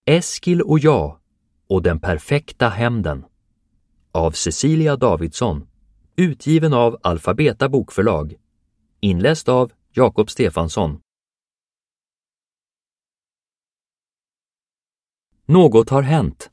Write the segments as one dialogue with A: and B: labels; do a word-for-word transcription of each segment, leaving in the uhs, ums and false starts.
A: Eskil och jag och den perfekta hämnden av Cecilia Davidsson, utgiven av Alfabeta bokförlag, inläst av Jakob Stefansson. Något har hänt.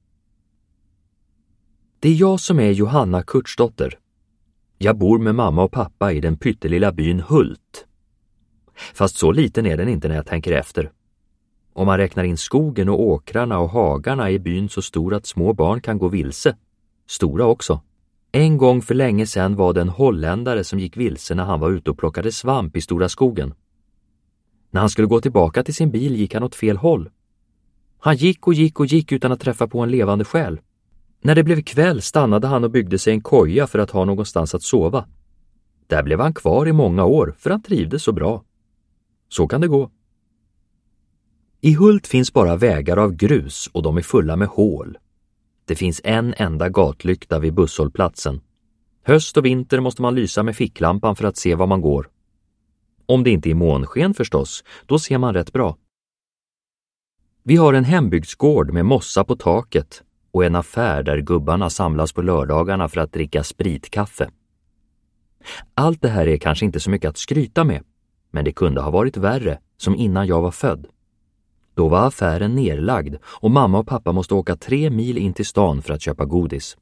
A: Det är jag som är Johanna Kurtsdotter. Jag bor med mamma och pappa i den pyttelilla byn Hult. Fast så liten är den inte när jag tänker efter. Om man räknar in skogen och åkrarna och hagarna är byn så stor att små barn kan gå vilse. Stora också. En gång för länge sedan var det en holländare som gick vilse när han var ute och plockade svamp i stora skogen. När han skulle gå tillbaka till sin bil gick han åt fel håll. Han gick och gick och gick utan att träffa på en levande själ. När det blev kväll stannade han och byggde sig en koja för att ha någonstans att sova. Där blev han kvar i många år för han trivdes så bra. Så kan det gå. I Hult finns bara vägar av grus och de är fulla med hål. Det finns en enda gatlykta vid busshållplatsen. Höst och vinter måste man lysa med ficklampan för att se var man går. Om det inte är månsken förstås, då ser man rätt bra. Vi har en hembygdsgård med mossa på taket och en affär där gubbarna samlas på lördagarna för att dricka spritkaffe. Allt det här är kanske inte så mycket att skryta med, men det kunde ha varit värre, som innan jag var född. Då var affären nerlagd och mamma och pappa måste åka tre mil in till stan för att köpa godis.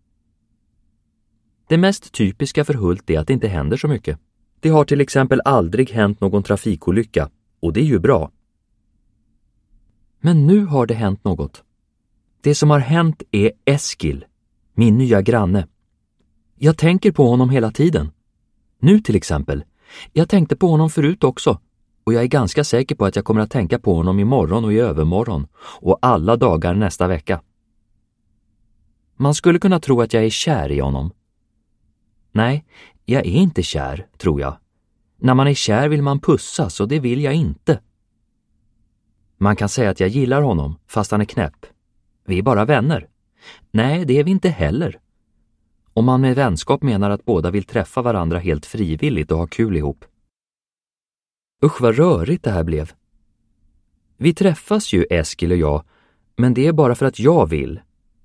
A: Det mest typiska för Hult är att det inte händer så mycket. Det har till exempel aldrig hänt någon trafikolycka, och det är ju bra. Men nu har det hänt något. Det som har hänt är Eskil, min nya granne. Jag tänker på honom hela tiden. Nu till exempel. Jag tänkte på honom förut också. Och jag är ganska säker på att jag kommer att tänka på honom imorgon och i övermorgon. Och alla dagar nästa vecka. Man skulle kunna tro att jag är kär i honom. Nej, jag är inte kär, tror jag. När man är kär vill man pussas och det vill jag inte. Man kan säga att jag gillar honom, fast han är knäpp. Vi är bara vänner. Nej, det är vi inte heller. Om man med vänskap menar att båda vill träffa varandra helt frivilligt och ha kul ihop. Usch vad rörigt det här blev. Vi träffas ju, Eskil och jag, men det är bara för att jag vill.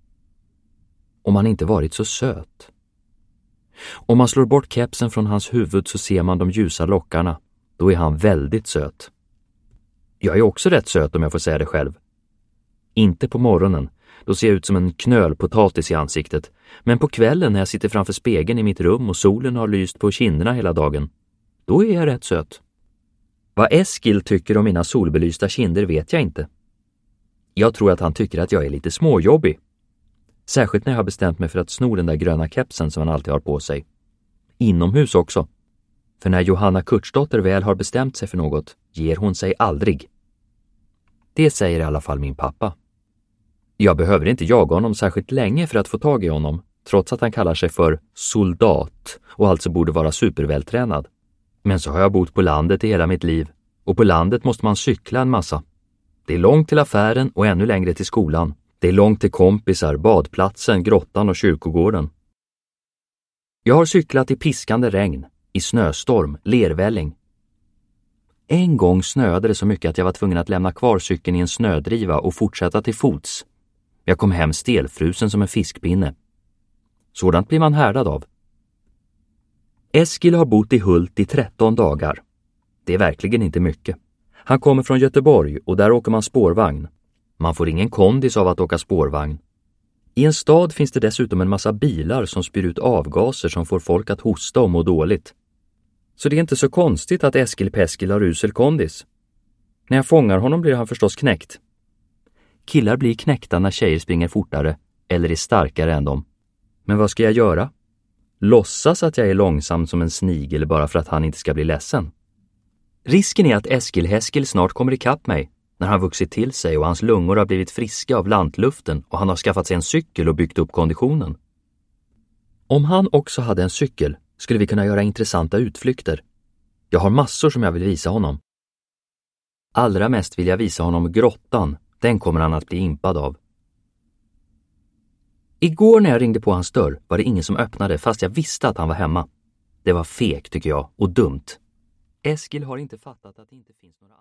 A: Om han inte varit så söt. Om man slår bort kepsen från hans huvud så ser man de ljusa lockarna. Då är han väldigt söt. Jag är också rätt söt om jag får säga det själv. Inte på morgonen, då ser jag ut som en knölpotatis i ansiktet. Men på kvällen när jag sitter framför spegeln i mitt rum och solen har lyst på kinderna hela dagen, då är jag rätt söt. Vad Eskil tycker om mina solbelysta kinder vet jag inte. Jag tror att han tycker att jag är lite småjobbig. Särskilt när jag har bestämt mig för att sno den där gröna kepsen som han alltid har på sig. Inomhus också. För när Johanna Kurtsdotter väl har bestämt sig för något, ger hon sig aldrig. Det säger i alla fall min pappa. Jag behöver inte jaga honom särskilt länge för att få tag i honom, trots att han kallar sig för soldat och alltså borde vara supervältränad. Men så har jag bott på landet i hela mitt liv, och på landet måste man cykla en massa. Det är långt till affären och ännu längre till skolan. Det är långt till kompisar, badplatsen, grottan och kyrkogården. Jag har cyklat i piskande regn, i snöstorm, lervälling. En gång snöade det så mycket att jag var tvungen att lämna kvar cykeln i en snödriva och fortsätta till fots. Jag kom hem stelfrusen som en fiskpinne. Sådant blir man härdad av. Eskil har bott i Hult i tretton dagar. Det är verkligen inte mycket. Han kommer från Göteborg och där åker man spårvagn. Man får ingen kondis av att åka spårvagn. I en stad finns det dessutom en massa bilar som spyr ut avgaser som får folk att hosta och må dåligt. Så det är inte så konstigt att Eskil Peskil har usel kondis. När jag fångar honom blir han förstås knäckt. Killar blir knäckta när tjejer springer fortare eller är starkare än dem. Men vad ska jag göra? Låtsas att jag är långsam som en snigel bara för att han inte ska bli ledsen. Risken är att Eskil Heskil snart kommer ikapp mig när han vuxit till sig och hans lungor har blivit friska av lantluften och han har skaffat sig en cykel och byggt upp konditionen. Om han också hade en cykel skulle vi kunna göra intressanta utflykter. Jag har massor som jag vill visa honom. Allra mest vill jag visa honom grottan. Den kommer han att bli impad av. Igår när jag ringde på hans dörr var det ingen som öppnade fast jag visste att han var hemma. Det var fegt tycker jag och dumt. Eskil har inte fattat att det inte finns några